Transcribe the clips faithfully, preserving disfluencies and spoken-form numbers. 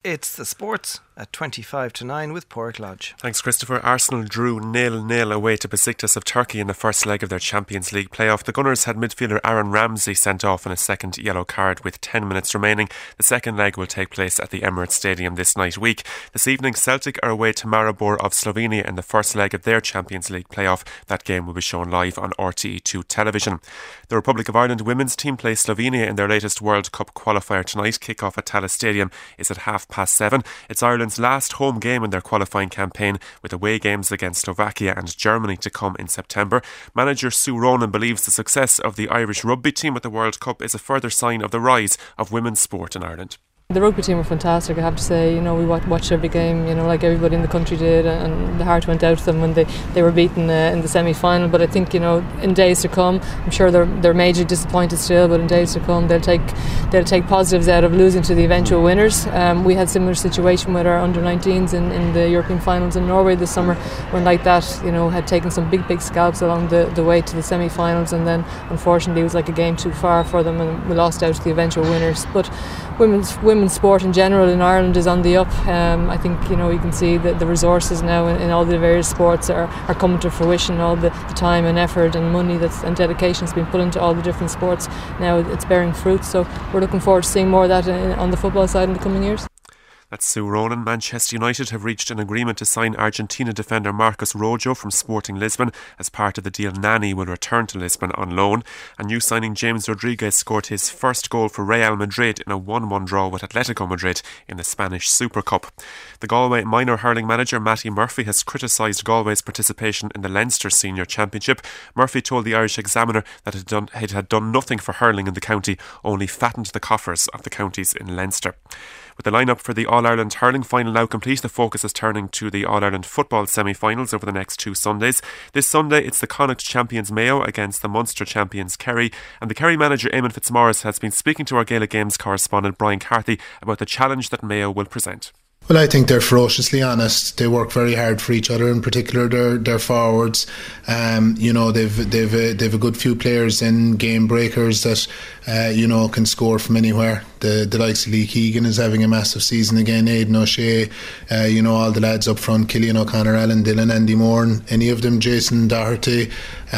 It's the sports at twenty-five to nine with Porrick Lodge. Thanks, Christopher. Arsenal drew nil nil away to Besiktas of Turkey in the first leg of their Champions League playoff. The Gunners had midfielder Aaron Ramsey sent off on a second yellow card with ten minutes remaining. The second leg will take place at the Emirates Stadium this night week. This evening, Celtic are away to Maribor of Slovenia in the first leg of their Champions League playoff. That game will be shown live on R T E two television. The Republic of Ireland women's team play Slovenia in their latest World Cup qualifier tonight. Kick-off at Tallaght Stadium is at half past seven. It's Ireland's last home game in their qualifying campaign, with away games against Slovakia and Germany to come in September. Manager Sue Ronan believes the success of the Irish rugby team at the World Cup is a further sign of the rise of women's sport in Ireland. The rugby team were fantastic, I have to say. You know, we watched every game, you know, like everybody in the country did, and the heart went out to them when they, they were beaten uh, in the semi-final. But I think, you know, in days to come, I'm sure they're they're majorly disappointed still, but in days to come they'll take they'll take positives out of losing to the eventual winners. Um, we had a similar situation with our under nineteens in, in the European finals in Norway this summer, when like that, you know, had taken some big big scalps along the, the way to the semi-finals, and then unfortunately it was like a game too far for them and we lost out to the eventual winners. But women's women's sport in general in Ireland is on the up. Um, I think, you know, you can see that the resources now in, in all the various sports are, are coming to fruition. All the, the time and effort and money that's and dedication has been put into all the different sports. Now it's bearing fruit. So we're looking forward to seeing more of that in, on the football side in the coming years. That's Sue Ronan. Manchester United have reached an agreement to sign Argentina defender Marcos Rojo from Sporting Lisbon. As part of the deal, Nani will return to Lisbon on loan. And new signing James Rodriguez scored his first goal for Real Madrid in a one one draw with Atletico Madrid in the Spanish Super Cup. The Galway minor hurling manager Matty Murphy has criticised Galway's participation in the Leinster Senior Championship. Murphy told the Irish Examiner that it had done, it had done nothing for hurling in the county, only fattened the coffers of the counties in Leinster. With the lineup for the All-Ireland hurling final now complete, the focus is turning to the All-Ireland football semi-finals over the next two Sundays. This Sunday, it's the Connacht champions Mayo against the Munster champions Kerry. And the Kerry manager Eamon Fitzmaurice has been speaking to our Gaelic Games correspondent Brian Carthy about the challenge that Mayo will present. Well, I think they're ferociously honest. They work very hard for each other, in particular their their forwards. Um, you know, they've they've a, they've a good few players in game breakers that uh, you know can score from anywhere. The the likes of Lee Keegan is having a massive season again. Aidan O'Shea, uh, you know, all the lads up front: Killian O'Connor, Alan Dillon, Andy Moore, any of them. Jason Doherty,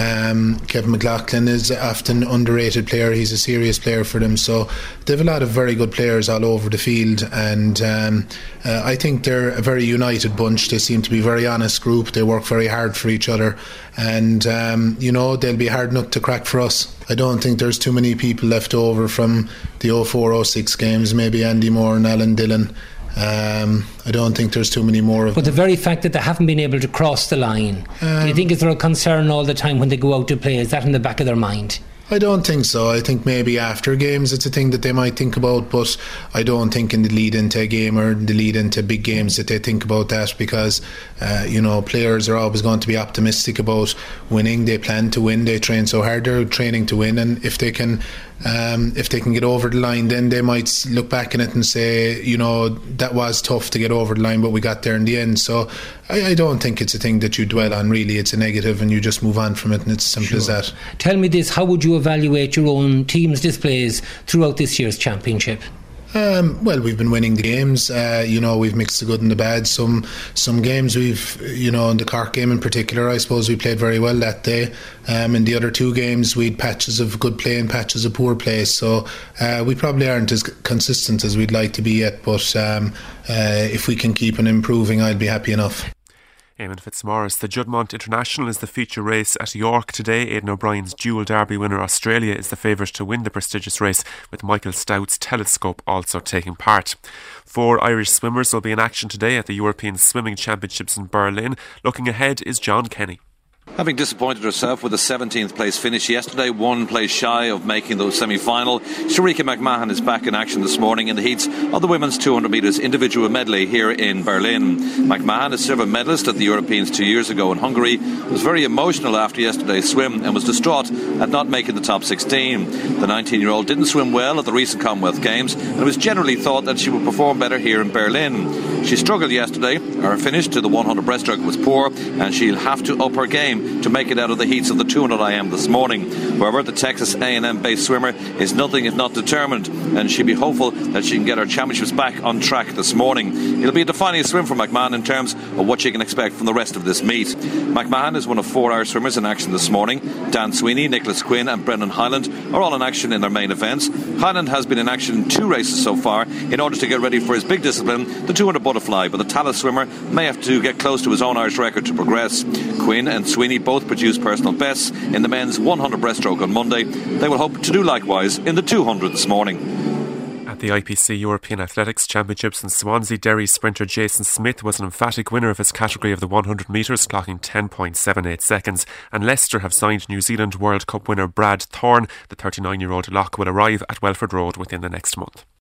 um, Kevin McLaughlin is often underrated player. He's a serious player for them. So they have a lot of very good players all over the field, and um, uh, I think they're a very united bunch. They seem to be a very honest group. They work very hard for each other, and um, you know, they'll be hard nut to crack for us. I don't think there's too many people left over from the oh four oh six games. Maybe Andy Moore and Alan Dillon. Um, I don't think there's too many more of But them. the very fact that they haven't been able to cross the line, um, do you think is there a concern all the time when they go out to play? Is that in the back of their mind? I don't think so. I think maybe after games it's a thing that they might think about, but I don't think in the lead into a game or the lead into big games that they think about that, because uh, you know, players are always going to be optimistic about winning. They plan to win, they train so hard, they're training to win, and if they can um, if they can get over the line, then they might look back in it and say, you know, that was tough to get over the line, but we got there in the end. So I, I don't think it's a thing that you dwell on, really. It's a negative and you just move on from it, and it's as simple Sure. as that. Tell me this, how would you evaluate your own team's displays throughout this year's championship? Um, well, we've been winning the games. Uh, you know, we've mixed the good and the bad. Some some games we've, you know, in the Cork game in particular, I suppose we played very well that day. Um, in the other two games, we had patches of good play and patches of poor play. So uh, we probably aren't as consistent as we'd like to be yet. But um, uh, if we can keep on improving, I'll be happy enough. Eamon Fitzmaurice. The Juddmonte International is the feature race at York today. Aidan O'Brien's dual derby winner Australia is the favourite to win the prestigious race, with Michael Stout's Telescope also taking part. Four Irish swimmers will be in action today at the European Swimming Championships in Berlin. Looking ahead is John Kenny. Having disappointed herself with a seventeenth place finish yesterday, one place shy of making the semi-final, Sharika McMahon is back in action this morning in the heats of the women's two hundred metres individual medley here in Berlin. McMahon, a silver medalist at the Europeans two years ago in Hungary, was very emotional after yesterday's swim and was distraught at not making the top sixteen. The nineteen-year-old didn't swim well at the recent Commonwealth Games, and it was generally thought that she would perform better here in Berlin. She struggled yesterday. Her finish to the one hundred breaststroke was poor, and she'll have to up her game time to make it out of the heats of the two hundred I M this morning. However, the Texas A and M based swimmer is nothing if not determined, and she'll be hopeful that she can get her championships back on track this morning. It'll be a defining swim for McMahon in terms of what you can expect from the rest of this meet. McMahon is one of four Irish swimmers in action this morning. Dan Sweeney, Nicholas Quinn and Brendan Hyland are all in action in their main events. Hyland has been in action in two races so far in order to get ready for his big discipline, the two hundred butterfly, but the Tallaght swimmer may have to get close to his own Irish record to progress. Quinn and Sweeney both produced personal bests in the men's one hundred breaststroke on Monday. They will hope to do likewise in the two hundred this morning. At the I P C European Athletics Championships in Swansea, Derry sprinter Jason Smith was an emphatic winner of his category of the one hundred metres, clocking ten point seven eight seconds. And Leicester have signed New Zealand World Cup winner Brad Thorne. The thirty-nine-year-old lock will arrive at Welford Road within the next month.